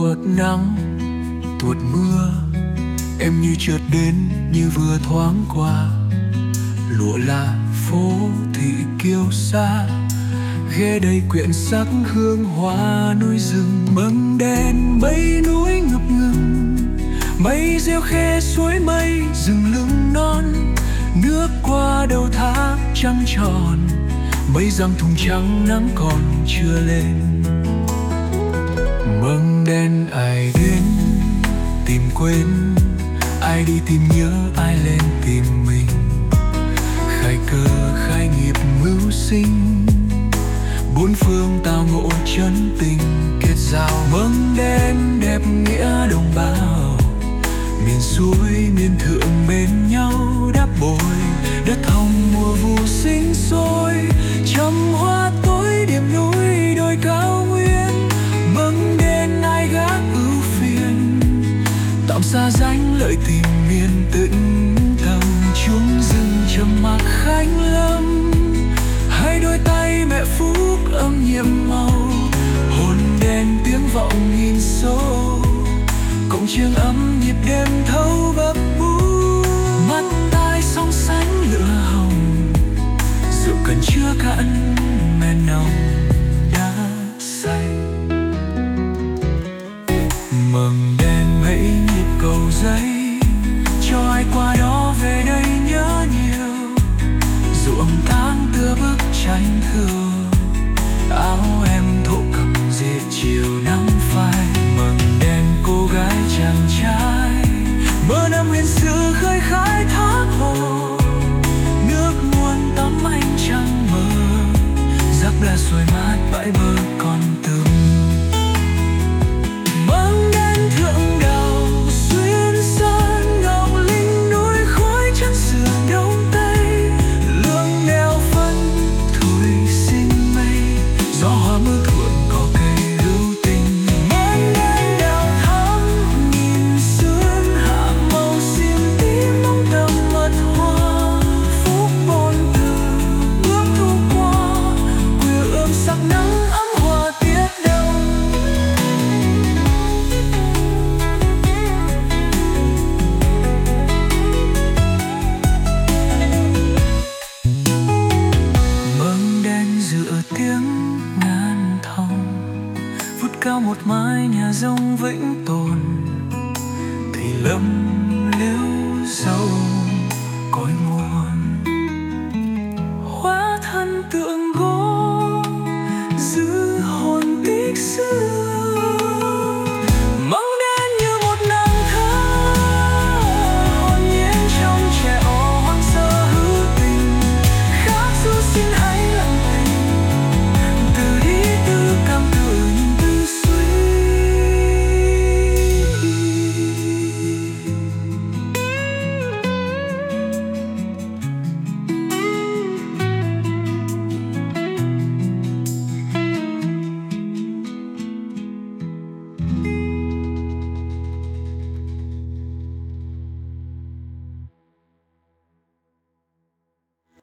tuột nắng tuột mưa, em như chợt đến như vừa thoáng qua. Lụa là phố thị kiêu sa, ghé đây quyện sắc hương hoa núi rừng. Măng đen mây núi ngập ngừng, mây rêu khe suối mây rừng lưng non. Nước qua đầu thác trăng tròn, mây giăng thùng trắng nắng còn chưa lên. Măng đen ai đến tìm quên, ai đi tìm nhớ, ai lên tìm mình. Khai cơ khai nghiệp mưu sinh, bốn phương tao ngộ chân tình kết giao. Măng đen đẹp nghĩa đồng bào, miền suối miền thượng bên nhau đáp bồi. Đất hồng mùa vụ sinh sôi, trăm hoa tối điểm núi đồi cao nguyên. Măng đen ai gác ưu phiền, tạm xa danh lợi tìm miền tĩnh tâm. Chuông rừng trầm mặc khánh lâm, hai đôi tay mẹ phúc âm nhiệm màu. Hồn đen tiếng vọng nghìn số, cộng chiêng ấm nhịp đêm thâu bập bú. Mắt tai sóng sánh lửa hồng, rượu cần chưa cạn men nồng đã say. Mừng đen mấy nhịp cầu giấy, cho ai qua đó về đây nhớ nhiều. Ruộng tháng tưa bức tranh thường, áo em thổ cầm dệt chiều nắng phai. Mừng đen cô gái chàng trai, mơ năm huyền xưa khơi khai thác hồ. Nước nguồn tắm ánh trăng mờ, giấc là xuôi mát bãi bờ con từng. Măng đen thượng đầu xuyên sơn, ngọc linh núi khói chân sườn đông tây. Lương neo phân thổi sinh mây, gió hoa mưa thuận có cây hữu tình. Măng đen đào thắm nhìn sương hạ màu xiêm tím bóng tầm mật hoa. Phúc bồn từ bước thu qua, quê ươm sắc nắng ấm hòa tiết đông. Măng đen giữa tiếng ngàn thòng, vút cao một mái nhà rông vĩnh tồn. Thì lâm